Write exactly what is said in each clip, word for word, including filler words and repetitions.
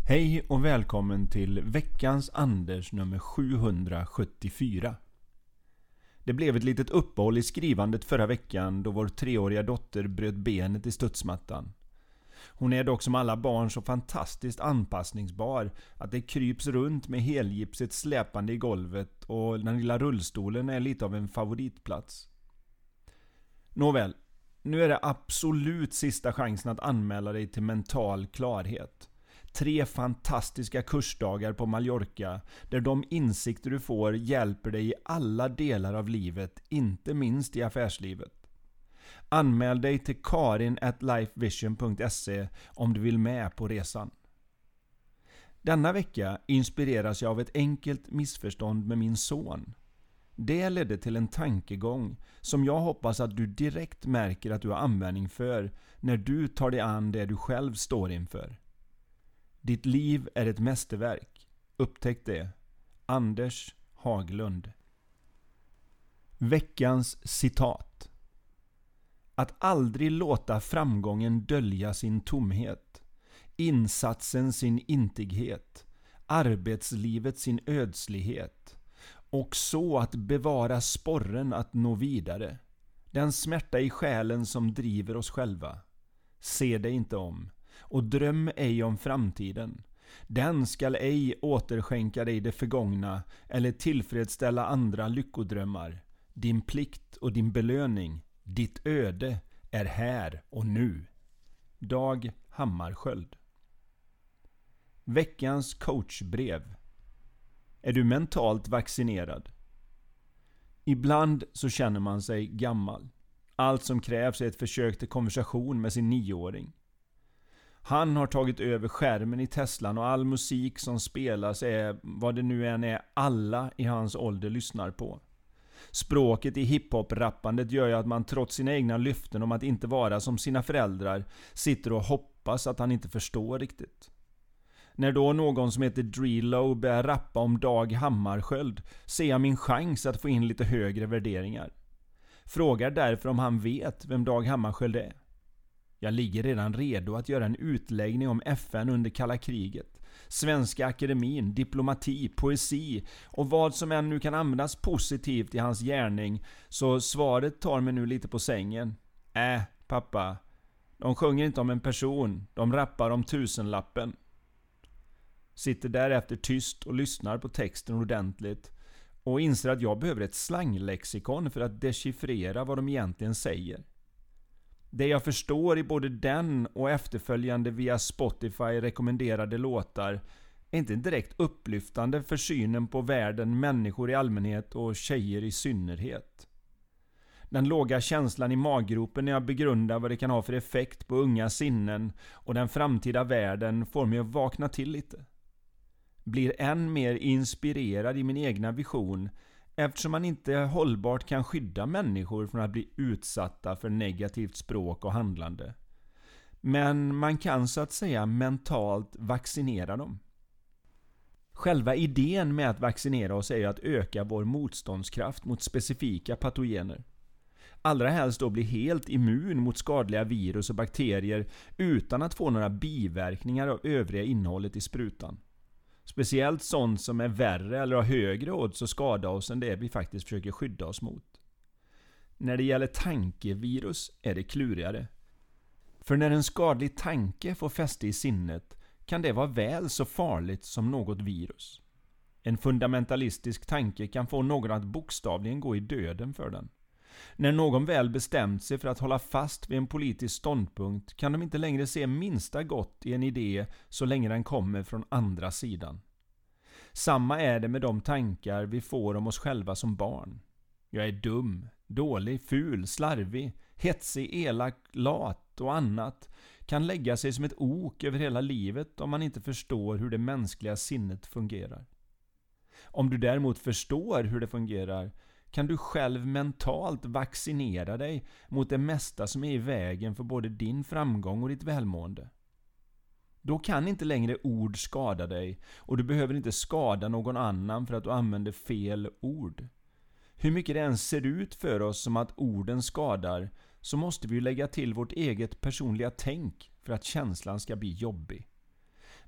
Hej och välkommen till veckans Anders nummer sjuhundrasjuttiofyra. Det blev ett litet uppehåll i skrivandet förra veckan då vår treåriga dotter bröt benet i studsmattan. Hon är dock som alla barn så fantastiskt anpassningsbar att det kryps runt med helgipset släpande i golvet och den lilla rullstolen är lite av en favoritplats. Nåväl, nu är det absolut sista chansen att anmäla dig till mental klarhet. Tre fantastiska kursdagar på Mallorca där de insikter du får hjälper dig i alla delar av livet, inte minst i affärslivet. Anmäl dig till karin at lifevision punkt se om du vill med på resan. Denna vecka inspireras jag av ett enkelt missförstånd med min son. Det ledde till en tankegång som jag hoppas att du direkt märker att du har användning för när du tar dig an det du själv står inför. Ditt liv är ett mästerverk. Upptäck det. Anders Haglund. Veckans citat. Att aldrig låta framgången dölja sin tomhet. Insatsen sin intighet. Arbetslivet sin ödslighet. Och så att bevara sporren att nå vidare. Den smärta i själen som driver oss själva. Se dig inte om. Och dröm ej om framtiden. Den skall ej återskänka dig det förgångna eller tillfredsställa andra lyckodrömmar. Din plikt och din belöning, ditt öde är här och nu. Dag Hammarskjöld. Veckans coachbrev. Är du mentalt vaccinerad? Ibland så känner man sig gammal. Allt som krävs är ett försök till konversation med sin nioåring. Han har tagit över skärmen i Teslan och all musik som spelas är vad det nu än är alla i hans ålder lyssnar på. Språket i hiphop-rappandet gör ju att man trots sina egna lyften om att inte vara som sina föräldrar sitter och hoppas att han inte förstår riktigt. När då någon som heter Drilo börjar rappa om Dag Hammarskjöld ser jag min chans att få in lite högre värderingar. Frågar därför om han vet vem Dag Hammarskjöld är. Jag ligger redan redo att göra en utläggning om F N under kalla kriget, Svenska akademin, diplomati, poesi och vad som än nu kan användas positivt i hans gärning, så svaret tar mig nu lite på sängen. Äh, pappa, de sjunger inte om en person, de rappar om tusenlappen. Sitter därefter tyst och lyssnar på texten ordentligt och inser att jag behöver ett slanglexikon för att dechiffrera vad de egentligen säger. Det jag förstår i både den och efterföljande via Spotify rekommenderade låtar är inte direkt upplyftande för synen på världen, människor i allmänhet och tjejer i synnerhet. Den låga känslan i maggropen när jag begrundar vad det kan ha för effekt på unga sinnen och den framtida världen får mig att vakna till lite. Blir än mer inspirerad i min egna vision eftersom man inte hållbart kan skydda människor från att bli utsatta för negativt språk och handlande. Men man kan så att säga mentalt vaccinera dem. Själva idén med att vaccinera oss är ju att öka vår motståndskraft mot specifika patogener. Allra helst då bli helt immun mot skadliga virus och bakterier utan att få några biverkningar av övriga innehållet i sprutan. Speciellt sånt som är värre eller har högre odds att skada oss än det vi faktiskt försöker skydda oss mot. När det gäller tankevirus är det klurigare. För när en skadlig tanke får fäste i sinnet kan det vara väl så farligt som något virus. En fundamentalistisk tanke kan få någon att bokstavligen gå i döden för den. När någon väl bestämt sig för att hålla fast vid en politisk ståndpunkt kan de inte längre se minsta gott i en idé så länge den kommer från andra sidan. Samma är det med de tankar vi får om oss själva som barn. Jag är dum, dålig, ful, slarvig, hetsig, elak, lat och annat kan lägga sig som ett ok över hela livet om man inte förstår hur det mänskliga sinnet fungerar. Om du däremot förstår hur det fungerar kan du själv mentalt vaccinera dig mot det mesta som är i vägen för både din framgång och ditt välmående. Då kan inte längre ord skada dig och du behöver inte skada någon annan för att du använder fel ord. Hur mycket det än ser ut för oss som att orden skadar så måste vi lägga till vårt eget personliga tänk för att känslan ska bli jobbig.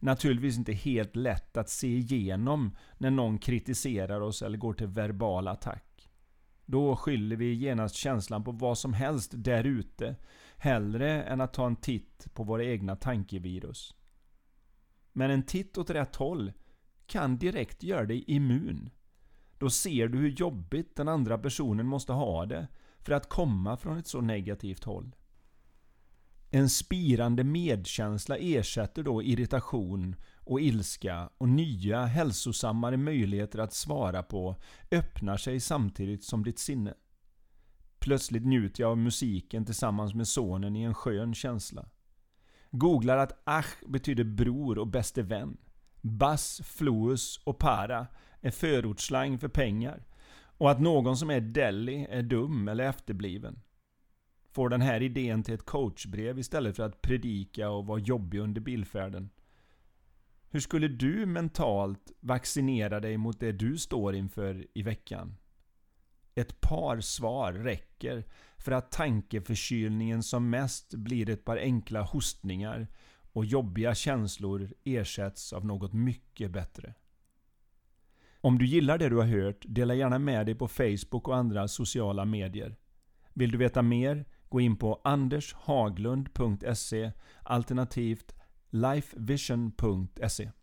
naturligtvis inte helt lätt att se igenom när någon kritiserar oss eller går till verbal attack. Då skyller vi genast känslan på vad som helst där ute, hellre än att ta en titt på våra egna tankevirus. Men en titt åt rätt håll kan direkt göra dig immun. Då ser du hur jobbigt den andra personen måste ha det för att komma från ett så negativt håll. En spirande medkänsla ersätter då irritation och ilska, och nya hälsosammare möjligheter att svara på öppnar sig samtidigt som ditt sinne. Plötsligt njuter jag av musiken tillsammans med sonen i en skön känsla. Googlar att ach betyder bror och bäste vän. Bas, fluus och para är förortsslang för pengar, och att någon som är deli är dum eller efterbliven. Får den här idén till ett coachbrev istället för att predika och vara jobbig under bilfärden. Hur skulle du mentalt vaccinera dig mot det du står inför i veckan? Ett par svar räcker för att tankeförkylningen som mest blir ett par enkla hostningar och jobbiga känslor ersätts av något mycket bättre. Om du gillar det du har hört, dela gärna med dig på Facebook och andra sociala medier. Vill du veta mer? Gå in på anders haglund punkt se alternativt lifevision punkt se.